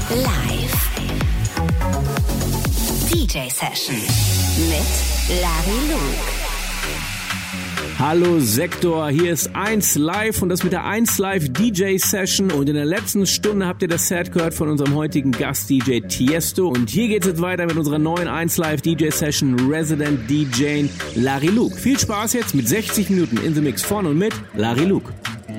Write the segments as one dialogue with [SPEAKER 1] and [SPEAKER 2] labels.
[SPEAKER 1] Live. DJ Session mit Larry Luke.
[SPEAKER 2] Hallo Sektor, hier ist 1 Live und das mit der 1 Live DJ Session und in der letzten Stunde habt ihr das Set gehört von unserem heutigen Gast DJ Tiesto und hier geht's jetzt weiter mit unserer neuen 1 Live DJ Session Resident DJ Larry Luke. Viel Spaß jetzt mit 60 Minuten in the Mix von und mit Larry Luke.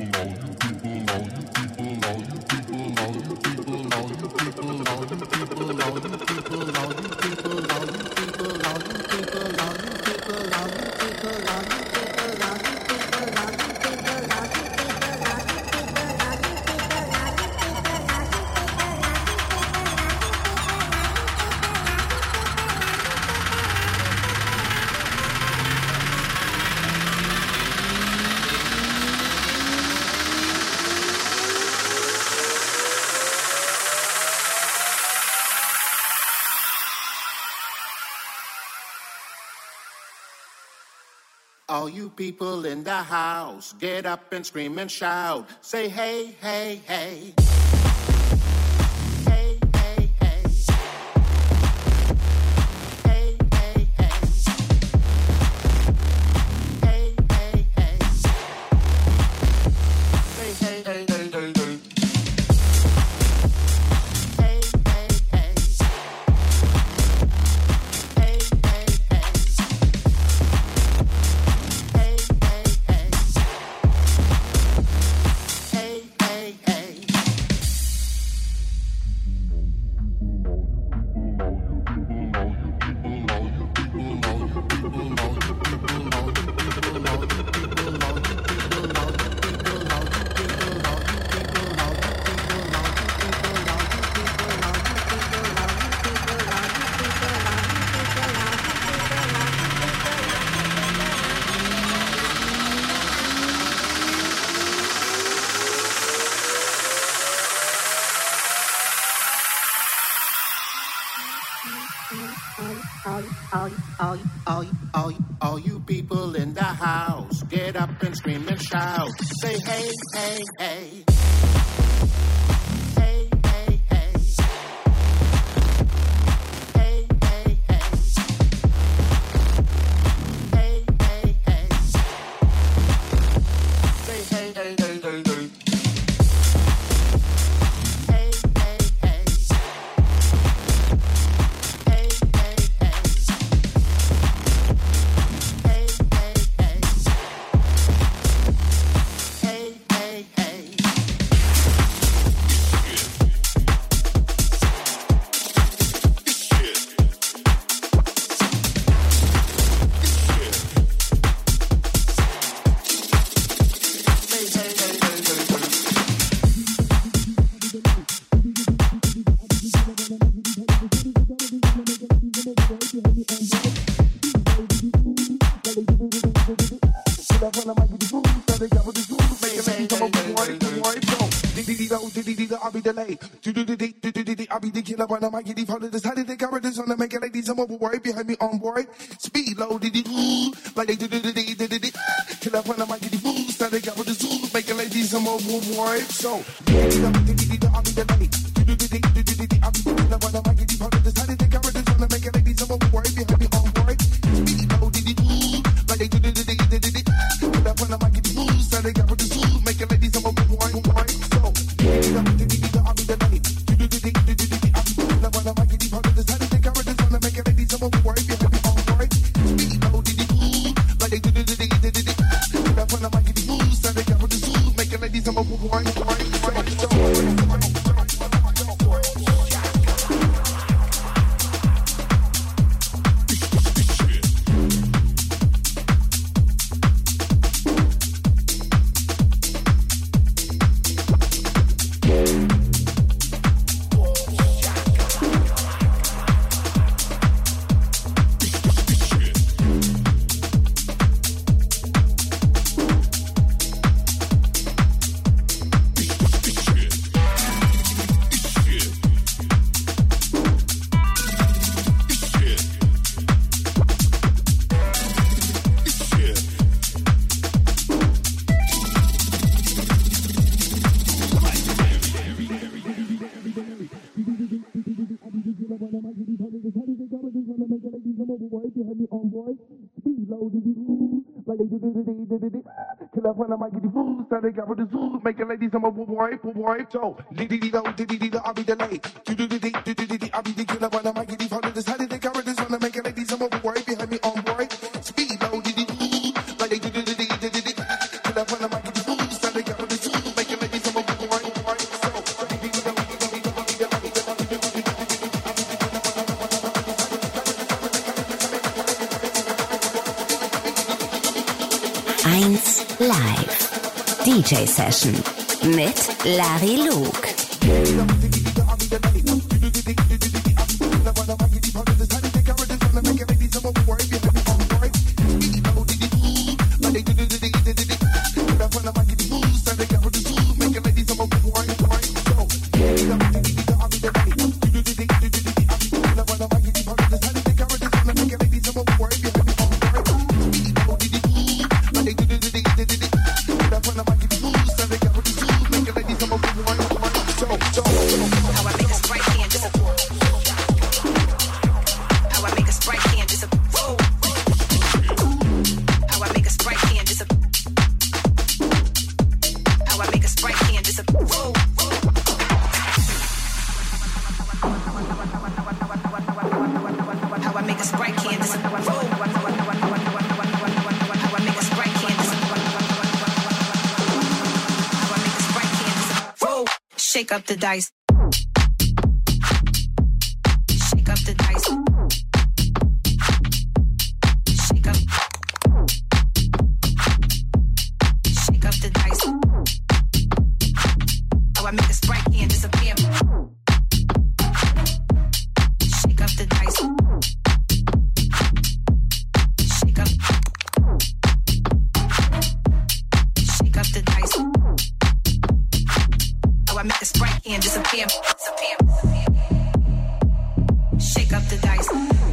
[SPEAKER 3] All you people in the house, get up and scream and shout. Say hey, hey, hey. Hey, hey, hey. Hey, hey, hey. Hey, hey, hey. Say hey, hey, hey, hey, hey. All you people in the house, get up and scream and shout. Say hey, hey, hey. Hey, hey, hey. Hey, hey, hey. Hey, hey, hey. Say hey, hey, hey, hey, hey.
[SPEAKER 4] I'll be delayed. I'll be the killer when I might get these holidays. How did they cover this on the make it like these? I'm overworried behind me on board. Speed low, like they killer when I might get these moves. How they cover this, make it like these. I'm overworried. So, I'll be delayed. I'll be the killer when I might get these holidays. How did they cover this on the make it like these? I'm overworried behind me on board. Speed low, like they killer when I might get these moves. How they cover this, make it like these. I'm overworried. So, I'll be delayed. Kill up when I might get the food, so they got with the zoo, making ladies I'm a wipe. So, diddy-dee-do, I'll be delayed. I'll be the killer when I might get the phone. Decided they got with this one, making ladies I'm a wipe. Behind me on boy, speed low, diddy-dee, like they diddy-dee. Kill up when I might get the food, so they got with the zoo, making ladies I'm a wipe.
[SPEAKER 1] Live DJ Session mit Larry Luke.
[SPEAKER 5] Shake up the dice. Shake up the dice. Shake up. Shake up the dice. Oh, I make a Sprite can disappear. Shake up the dice. Shake up. Shake up the dice. Oh, I make a Sprite can disappear. Shake up the dice.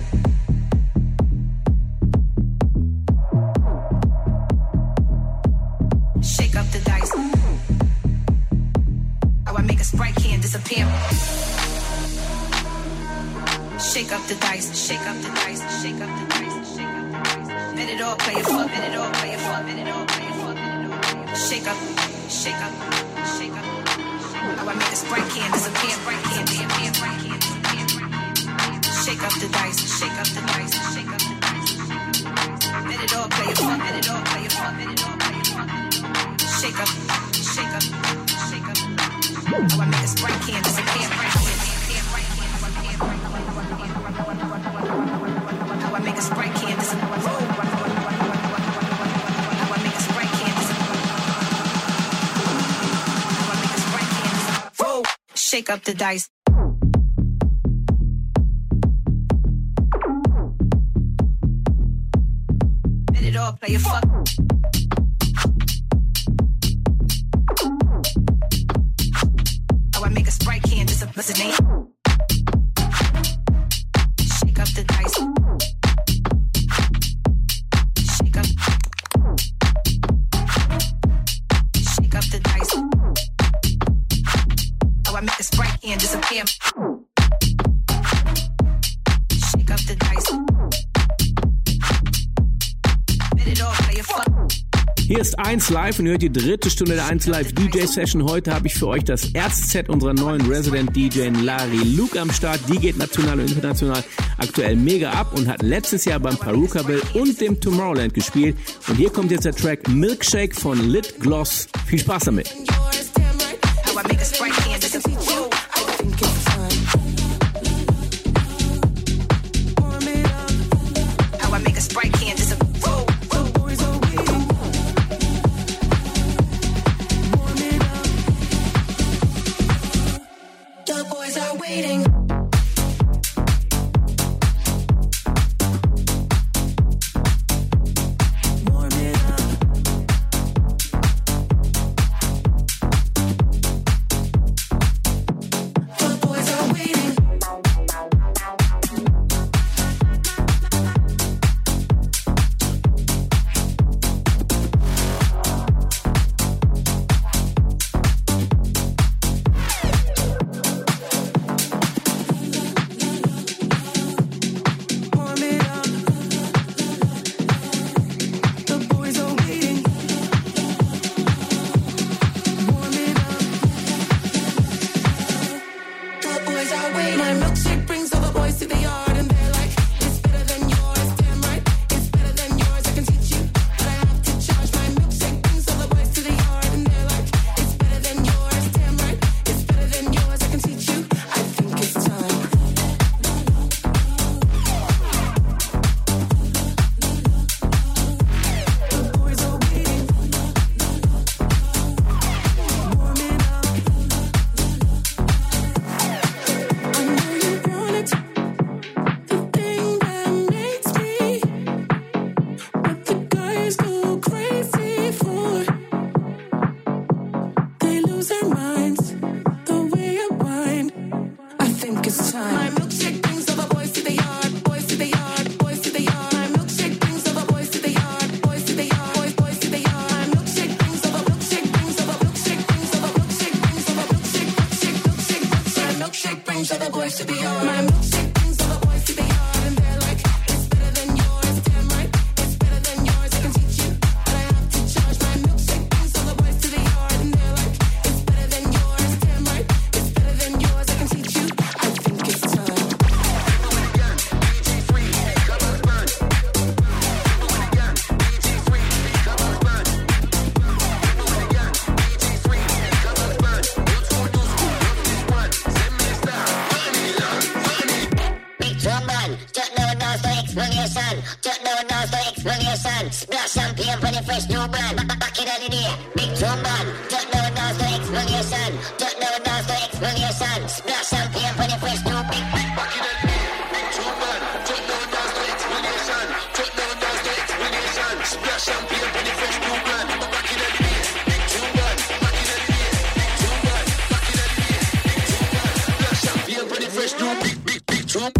[SPEAKER 5] Shake up the dice. Oh, I make a Sprite can disappear. Shake up the dice. Shake up the dice. Shake up the dice. Shake up the dice. Bet it all, play it for. Bet it all, play it for. Bet it all, play it for. Bet it all, play it for. Shake up. Shake up. Shake up. Oh, I make a Sprite can disappear. Sprite can disappear. Sprite can disappear. Shake up the dice. Shake up the dice. Shake up the dice. Bet it all, play it for. Bet it all, play it for. Bet it all, play it for. Shake up. Shake up. Shake up. Oh, I make a Sprite can disappear. Sprite can disappear. Sprite can disappear. Oh, I make a Sprite can disappear. Oh, I make a Sprite can disappear. Oh, I make a Sprite can disappear. Shake up the dice. Bet it all, play it fuck. Oh, I make a Sprite can disappear. What's his name? Shake up the dice. Shake up. Shake up the dice. Oh, I make a Sprite can disappear. Shake up the dice. Bet it all, play it fuck.
[SPEAKER 2] Hier ist 1 Live und ihr hört die dritte Stunde der 1 Live DJ Session. Heute habe ich für euch das erste Set unserer neuen Resident DJ Larry Luke am Start. Die geht national und international aktuell mega ab und hat letztes Jahr beim Perukaville und dem Tomorrowland gespielt. Und hier kommt jetzt der Track Milkshake von Lit Gloss. Viel Spaß damit.
[SPEAKER 5] How I make a Sprite can disappear. How I make a Sprite can disappear. The boys are waiting.
[SPEAKER 6] to be yours. My milkshake brings all the boys to the yard, and they're like, it's better than yours. Damn right, it's better than yours. I can teach you, but I have to charge. My milkshake brings all the boys to the yard, and they're like, it's better than yours. Damn right, it's better than yours. I can teach you. I think it's time.
[SPEAKER 7] Splash champagne for the fresh new brand. Back in the day, big drum band. Just now dance to explanation. Just now dance to explanation. Splash champagne for the fresh new big. Back in the day, big drum band. Just now dance to explanation. Just now dance to explanation. Splash champagne for the fresh new brand. Back in the day, big drum band. Back in the day, big drum band. Back in the day, big drum band. Splash champagne for the fresh new big drum.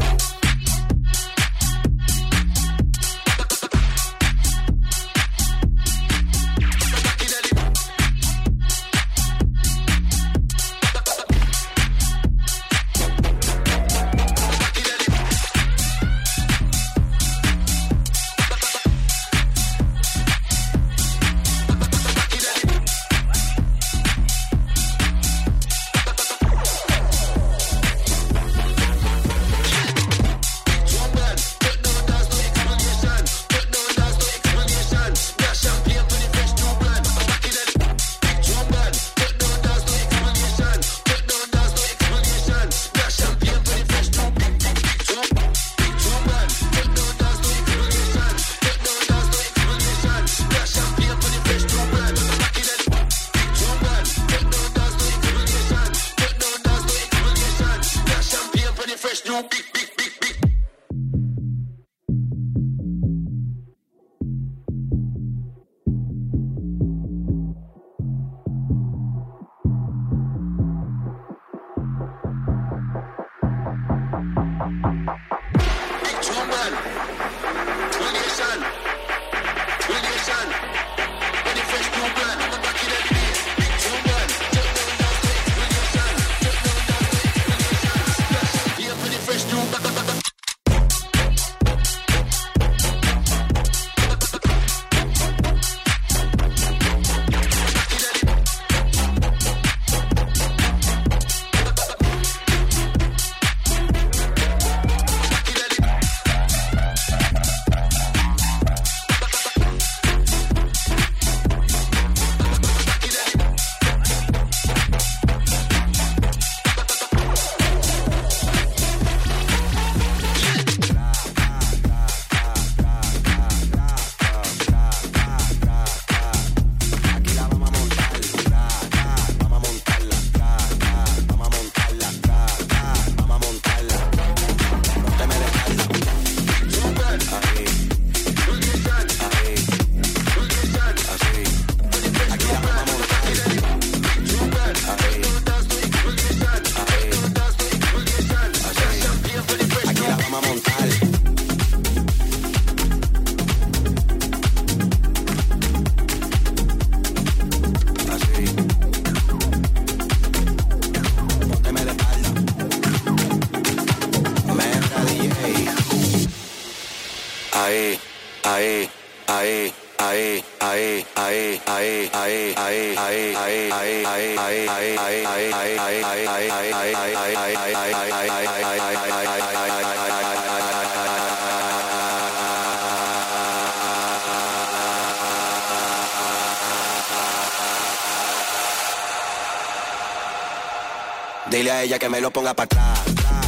[SPEAKER 8] Dile a ella que me lo ponga para atrás.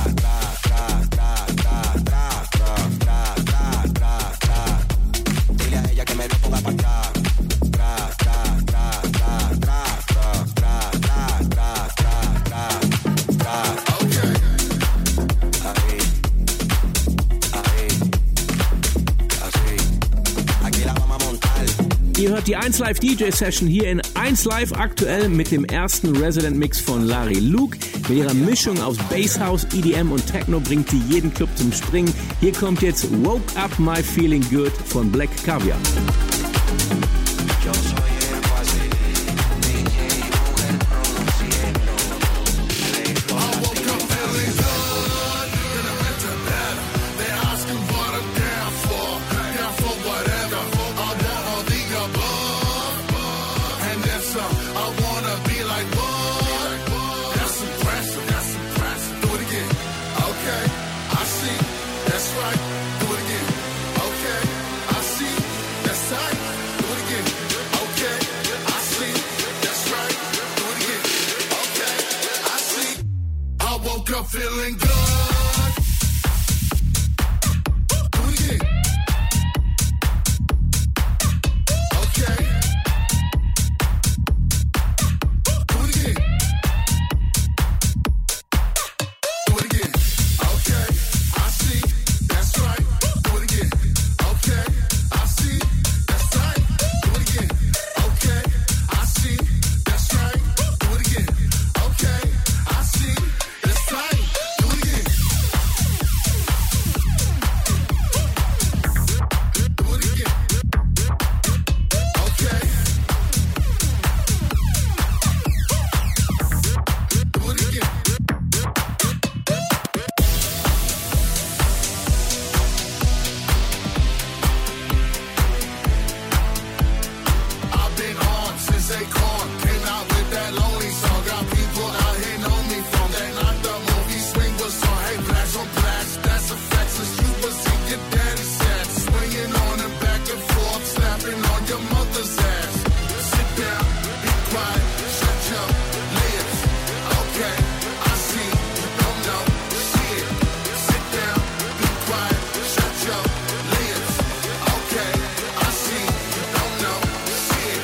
[SPEAKER 8] Dile a ella que me lo ponga para atrás.
[SPEAKER 2] Ihr hört die 1Live DJ Session hier in 1Live aktuell mit dem ersten Resident Mix von Larry Luke. Mit ihrer Mischung aus Basshouse, EDM und Techno bringt sie jeden Club zum Springen. Hier kommt jetzt Woke Up My Feeling Good von Black Caviar.
[SPEAKER 9] I woke up feeling good. woke up feeling good. Do it again. Okay. Do it again. Do it again. Okay. I see. That's right. Do it again. Okay. I see. That's right. Do it again. Okay. I see. That's right. Do it again. Okay. I see. That's right. Do it again. Do it again. Okay. Do it again. I've been on since Acorn. Came out with that lonely song. Got people out here know me from that not the movie swing was on. Hey, blacks on blacks, that's a fact. Since you was in your daddy's set, swinging on and back and forth, slapping on your mother's ass. Sit down, be quiet, shut your lips. Okay, I see, you don't know shit. Sit down, be quiet, shut your lips. Okay, I see, you don't know shit.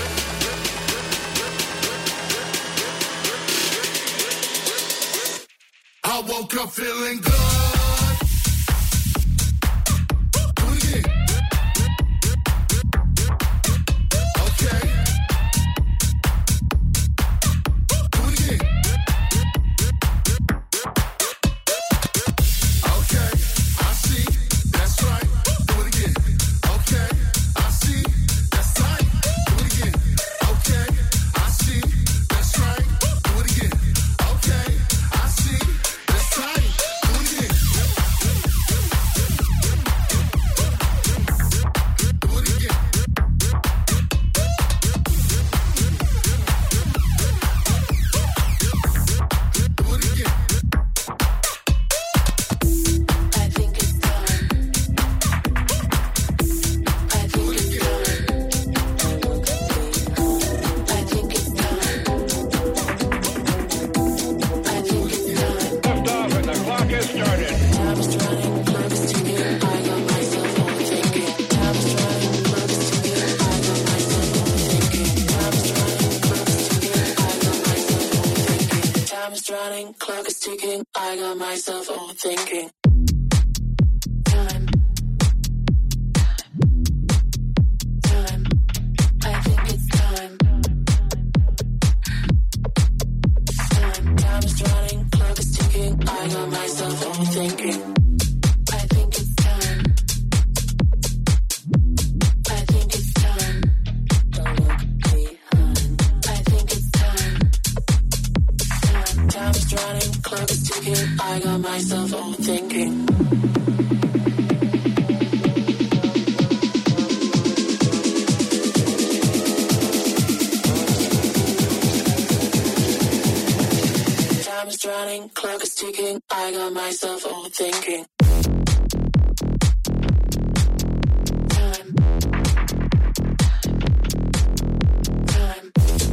[SPEAKER 9] I woke up feeling good. Do it again. Okay. Do it again. Okay. I see. That's right. Do it again. Okay. I see. That's right. Do it again. Okay. I see. That's right. Do it again. Okay. I see. That's right. Do it again. Do it again. Do it again.
[SPEAKER 6] I think it's time. I think it's time. I think it's time. I think it's time.
[SPEAKER 10] Lift off and the clock has started.
[SPEAKER 6] Time is running, clock is ticking. I got myself overthinking. Time is running, clock is ticking. I got myself overthinking. Time is running, clock is ticking. I got myself overthinking. Time is running, clock is ticking. I got myself overthinking. Time. Time. I think it's time. Time. Time is running, clock is ticking. I got myself overthinking. I think it's time. I think it's time. Don't look behind. I think it's time. Time is running, clock is ticking. I got myself overthinking. Time is running, clock is ticking. I got myself overthinking. Time. Time.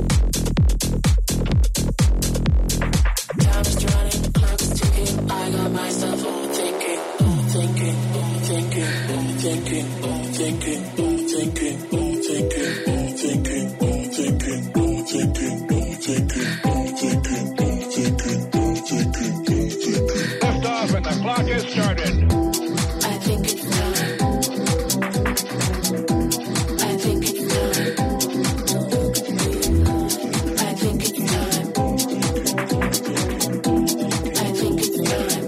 [SPEAKER 6] Time is running, clock is ticking. I got myself overthinking. Overthinking, overthinking, overthinking, overthinking, overthinking, overthinking, overthinking, overthinking, overthinking, overthinking, overthinking, overthinking, overthinking.
[SPEAKER 10] Lift off and the clock has started.
[SPEAKER 6] I think it's time. I think it's time. I think it's time. I think it's time.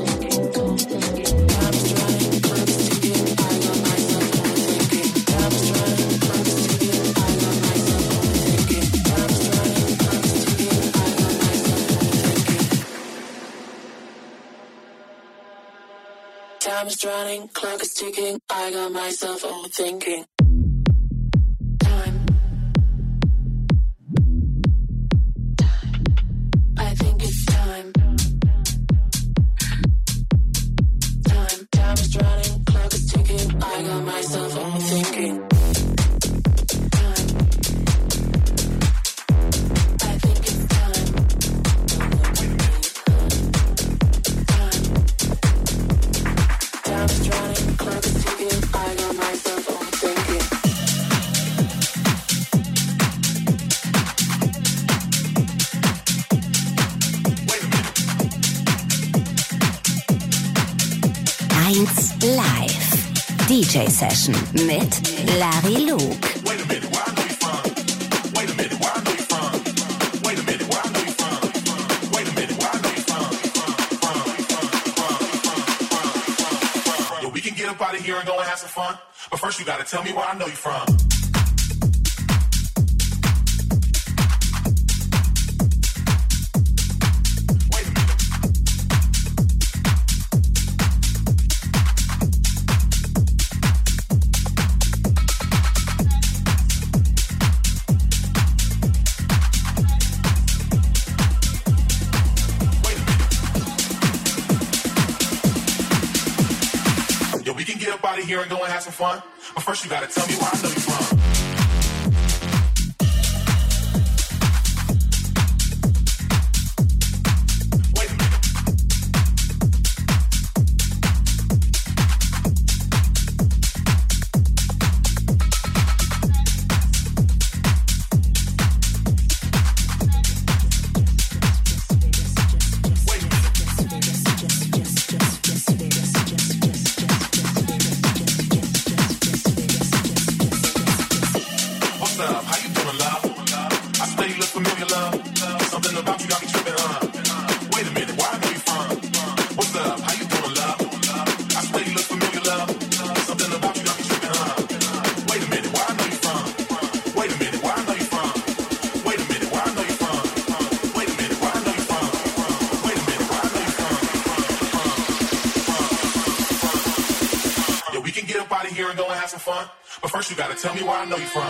[SPEAKER 6] Time is running, clock is ticking. I got myself overthinking. Time is running, clock is ticking. I got myself overthinking. Time is running, clock is ticking. I got myself overthinking. Time is running, clock is ticking. I got myself overthinking. Time. I think it's time. Time. Time is running, clock is ticking. I got myself overthinking. Time. I think it's time.
[SPEAKER 1] 1 Live DJ Session mit Larry Luke.
[SPEAKER 11] Wait a minute, where I know you from? Wait a minute, where I know you from? Wait a minute, where I know you from? Wait a minute, where I know you from? Yo, we can get up out of here and go and have some fun, but first you gotta tell me where I know you from. Here and go and have some fun, but first you gotta tell me where I know you from. Wait a minute. Here and go and have some fun, but first you gotta tell me where I know you from.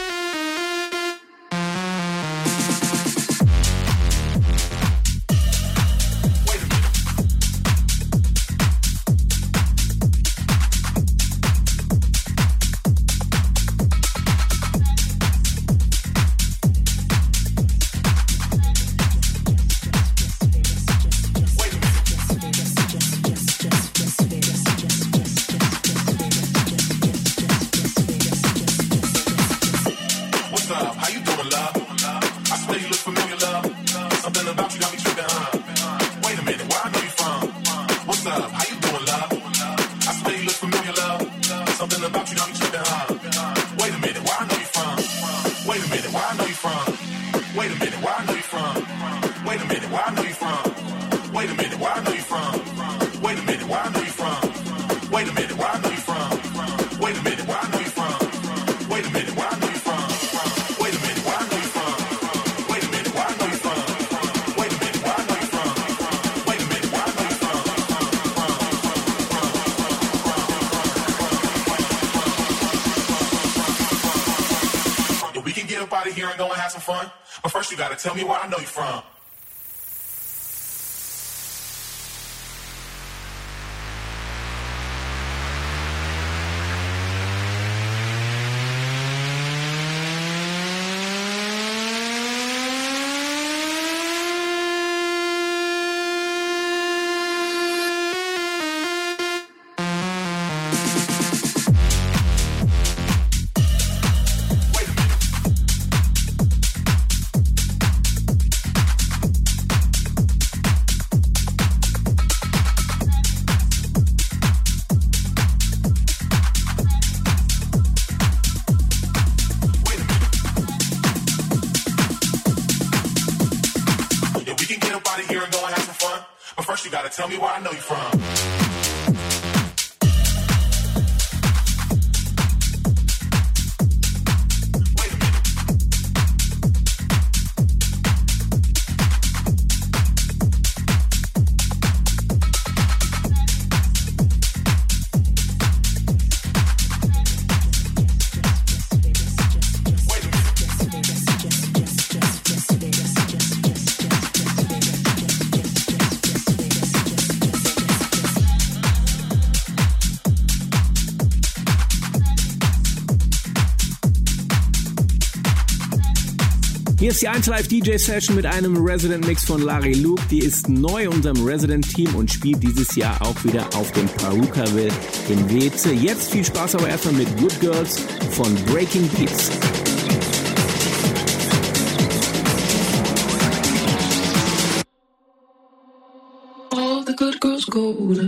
[SPEAKER 11] Here and go and have some fun, but first you gotta tell me where I know you from. Tell me where I know you from.
[SPEAKER 2] Hier ist die 1 Live DJ Session mit einem Resident Mix von Larry Luke. Die ist neu in unserem Resident Team und spielt dieses Jahr auch wieder auf dem Perukaville in Weze. Jetzt viel Spaß aber erstmal mit Good Girls von Breaking Beats.
[SPEAKER 6] All the good girls go to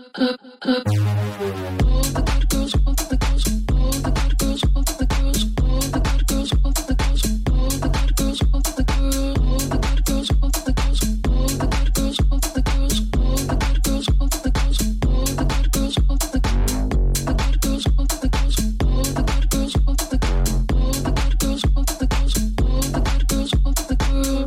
[SPEAKER 6] all the good girls, all the girls, all the good girls, all the girls, all the good girls, all the girls, all the good girls, all the girls, all the good girls, all the girls, all the good girls, all the girls, all the good girls, all the girls, all the good girls, all the good girls, all the girls, all the good girls, all the girls, all the good girls, all the girls, all the good girls, all the girls.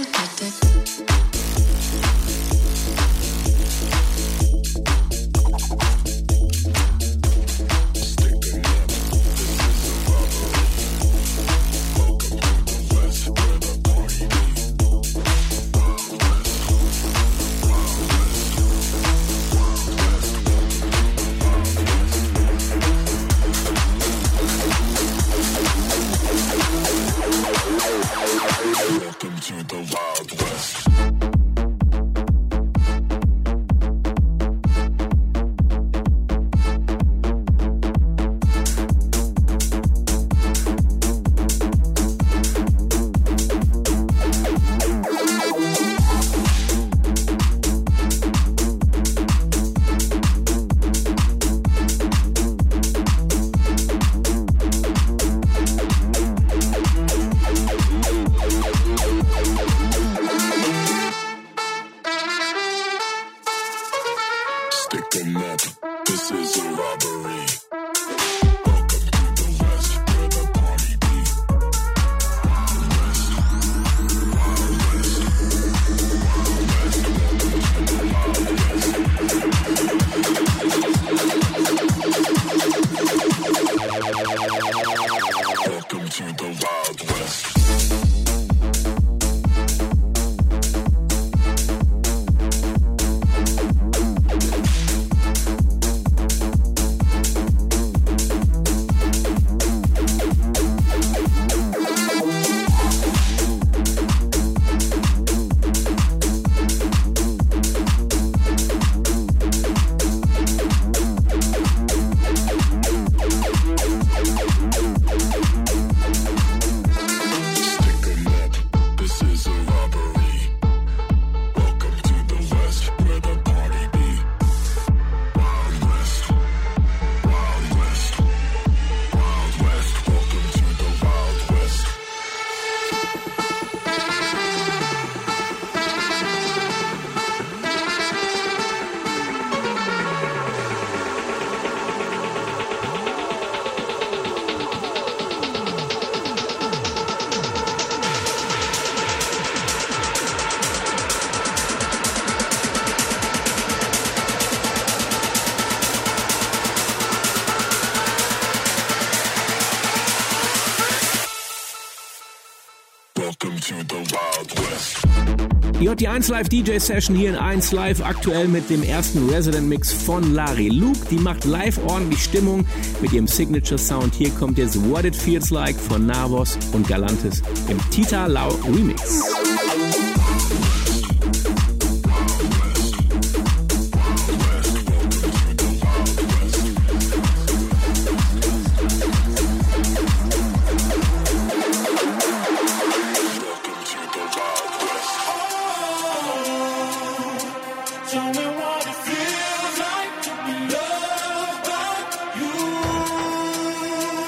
[SPEAKER 2] Die J1 Live DJ Session hier in 1 Live, aktuell mit dem ersten Resident Mix von Larry Luke. Die macht live ordentlich Stimmung mit ihrem Signature Sound. Hier kommt jetzt What It Feels Like von Navos und Galantis im Tita Lau Remix.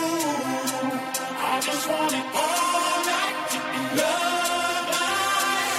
[SPEAKER 6] I just want it all night to be loved by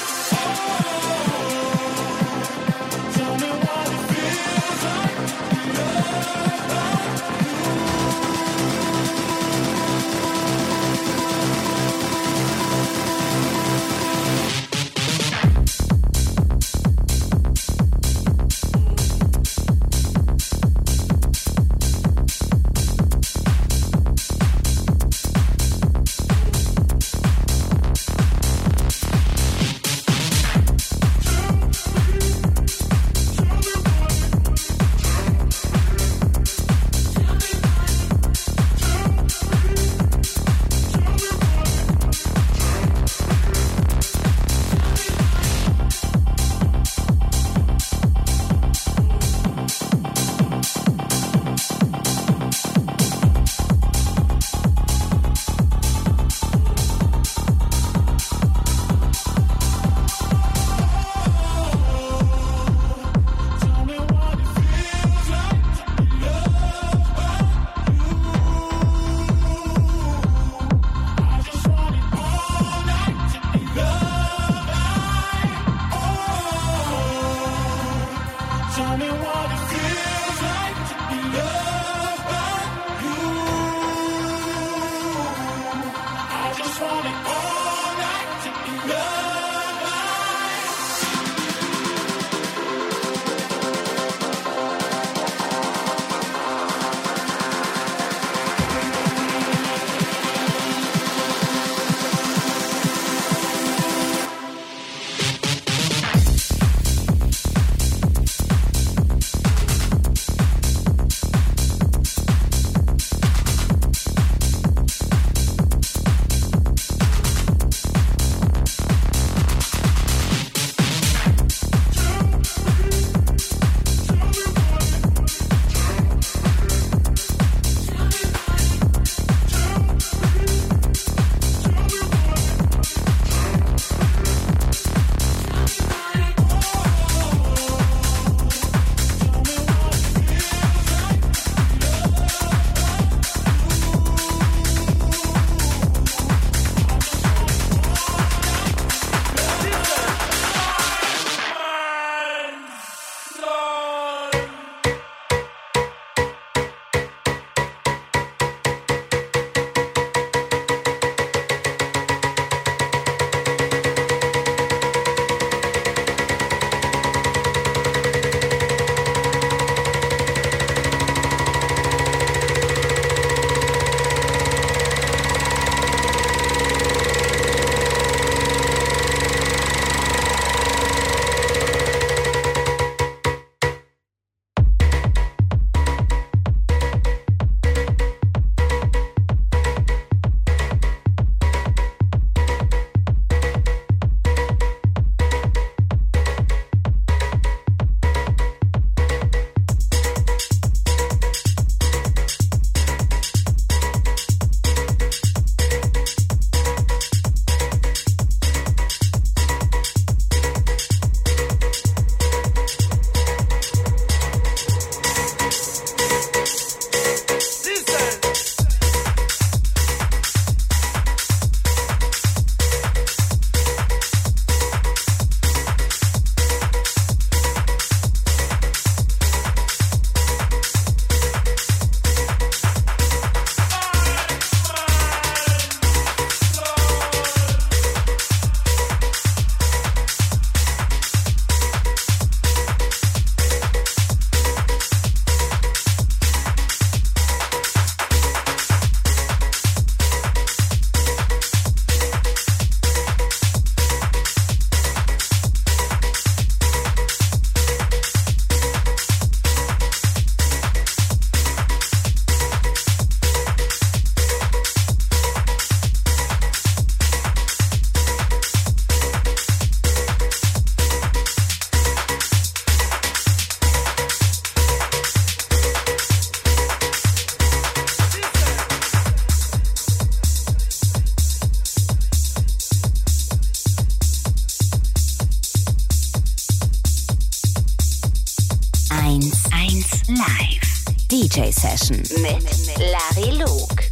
[SPEAKER 1] Live DJ Session mit Larry Luke.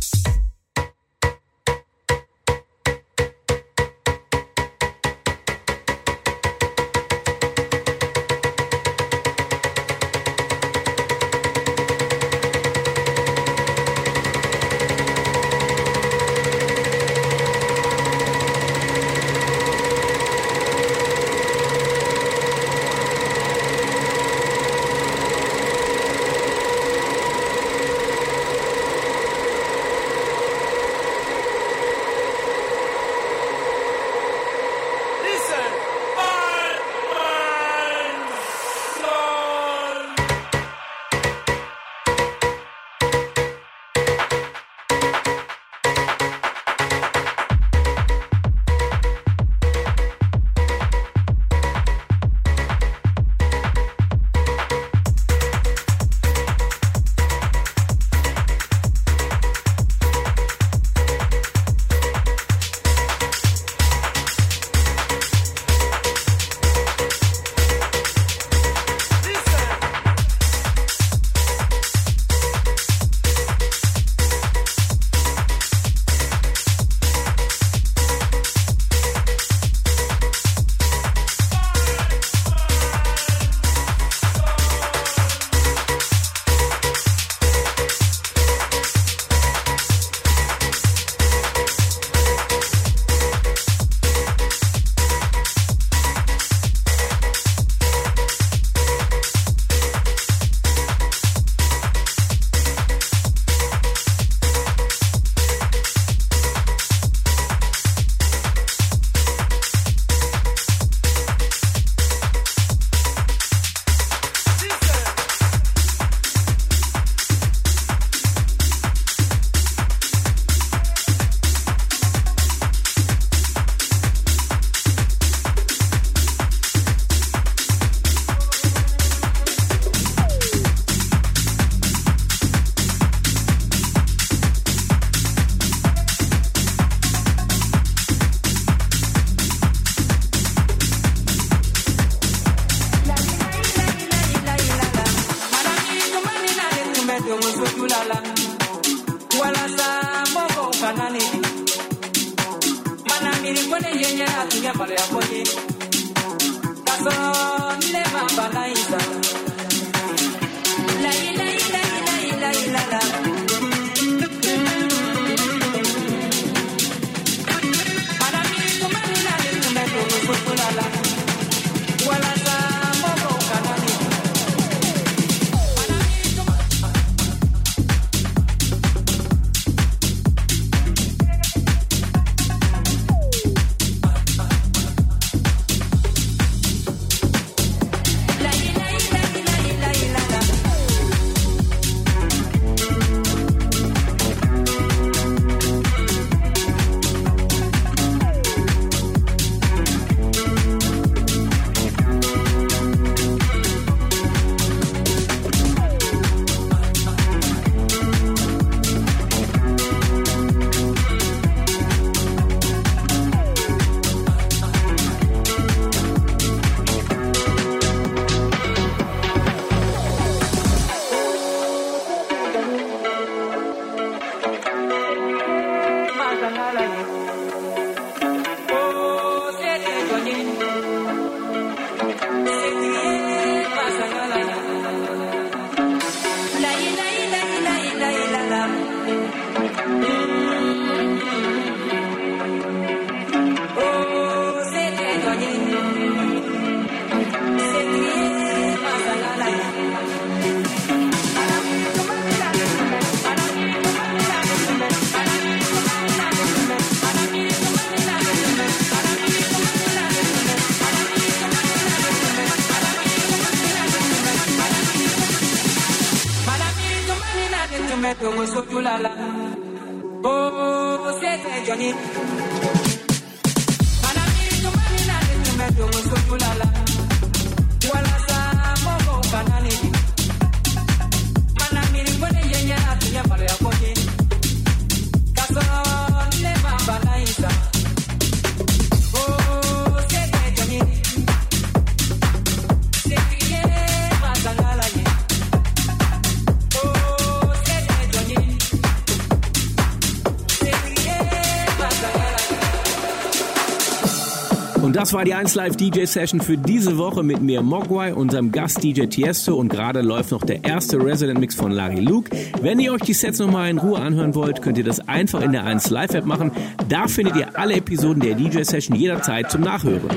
[SPEAKER 2] das war die 1Live DJ Session für diese Woche mit mir, Mogwai, unserem Gast DJ Tiesto, und gerade läuft noch der erste Resident Mix von Larry Luke. Wenn ihr euch die Sets nochmal in Ruhe anhören wollt, könnt ihr das einfach in der 1Live App machen. Da findet ihr alle Episoden der DJ Session jederzeit zum Nachhören.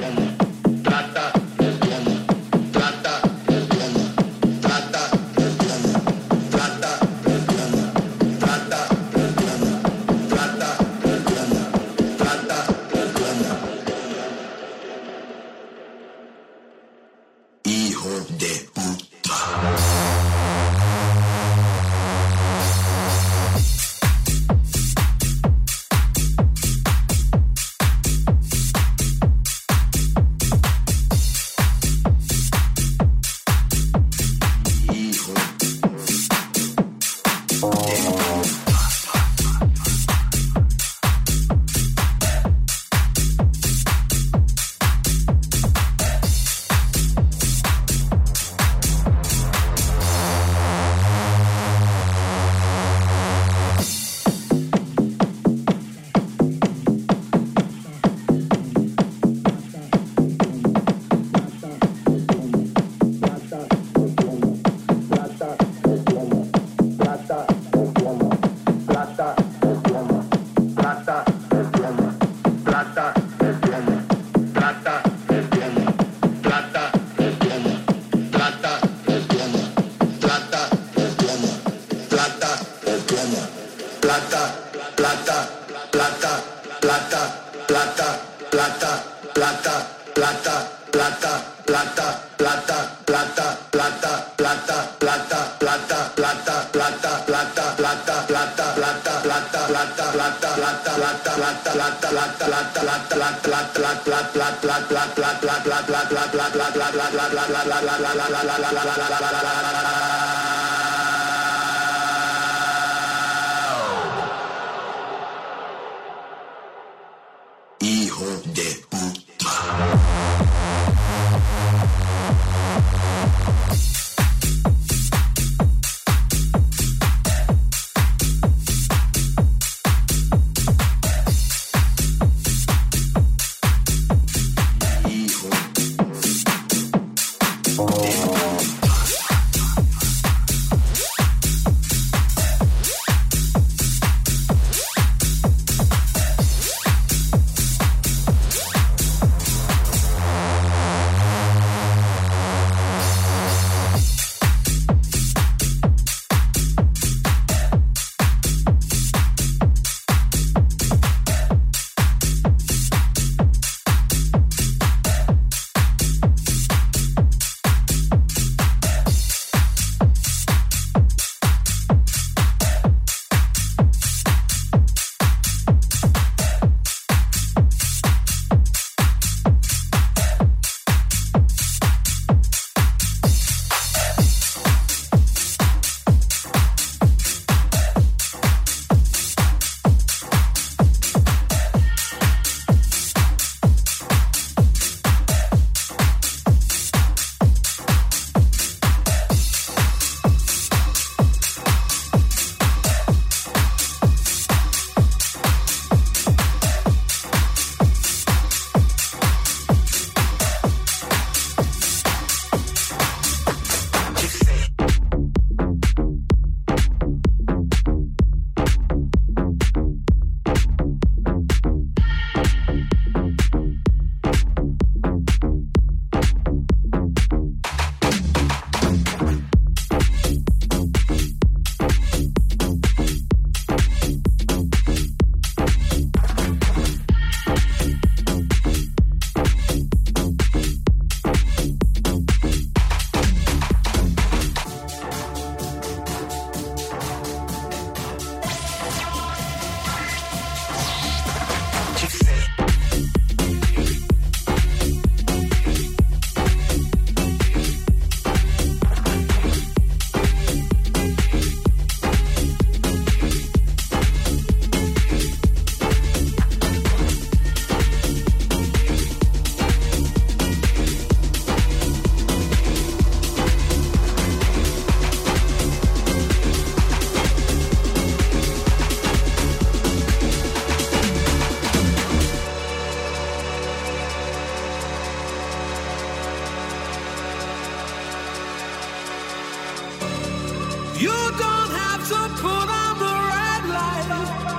[SPEAKER 12] You don't have to put on the red light.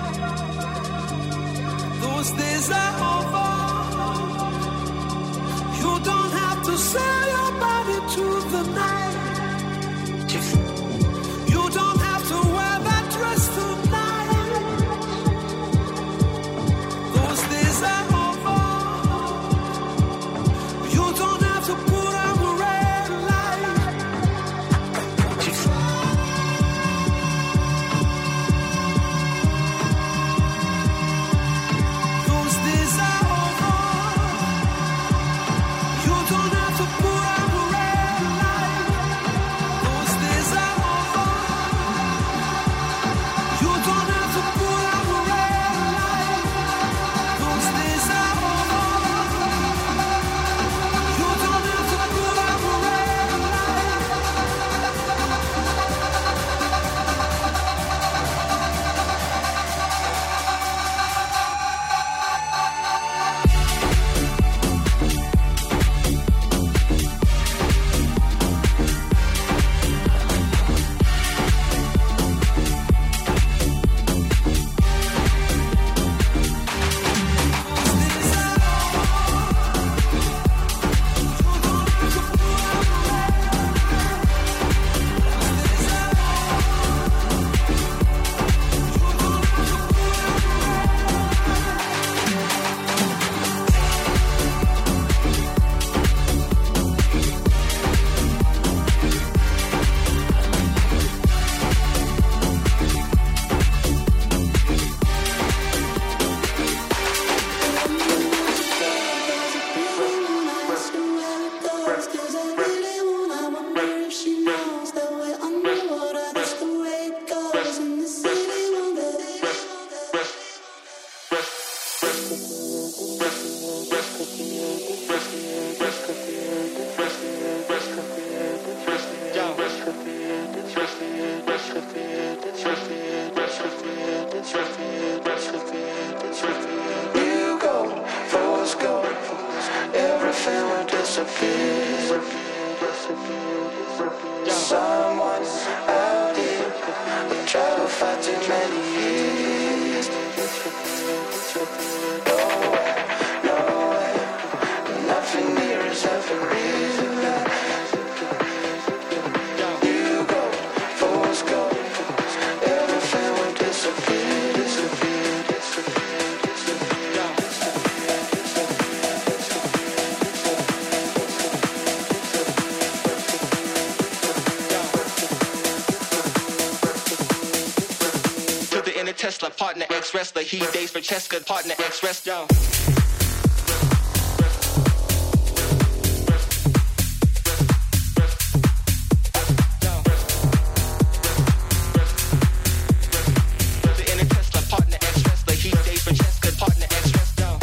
[SPEAKER 12] Those days are over. You don't have to sell your body to the night. You don't have to wear that dress tonight. Those days are over. You don't have to put on the red light. Those days are over. You don't have to put on the red light. Those days are over. You don't have to put on the red light. Those days are over. You don't have to put on the red light. You go, force go, everything will disappear. Someone out here will try to fight too many years. Nowhere, nothing here is ever real. You go, force go, everything will disappear, disappear, disappear, disappear. To the inner Tesla, partner ex-wrestler, he dates for Cheska, partner ex-wrestler. The inner Tesla, partner ex-wrestler, he dates for Cheska, partner ex-wrestler.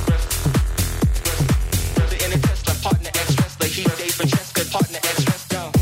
[SPEAKER 12] The inner Tesla, partner ex-wrestler, he dates for Cheska, partner ex-wrestler.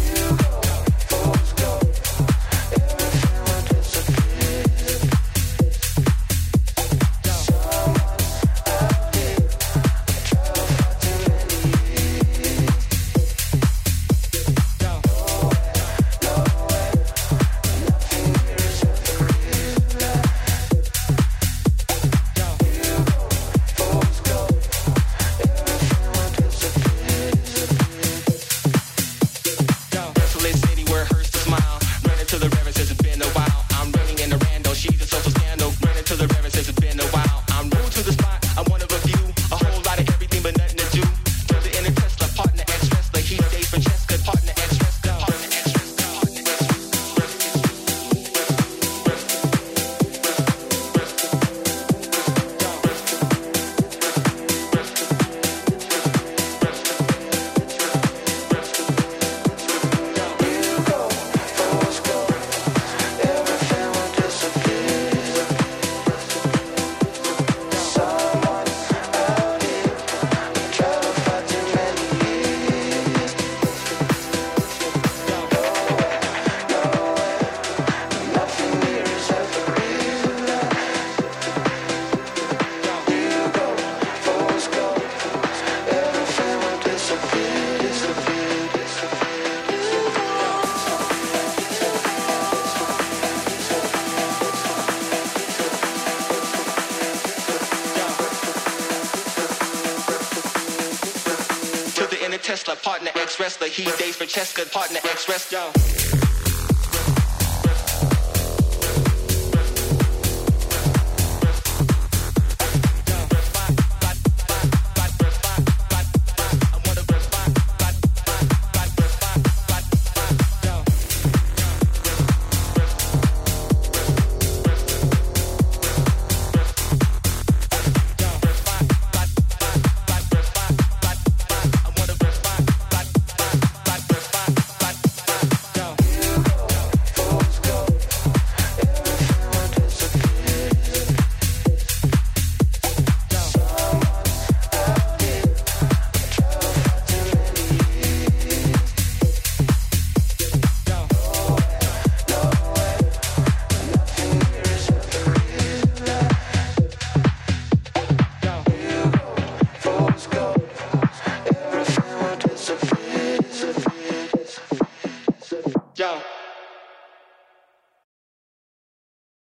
[SPEAKER 13] Tesla, partner ex-wrestler. He dates Francesca, partner ex-wrestler.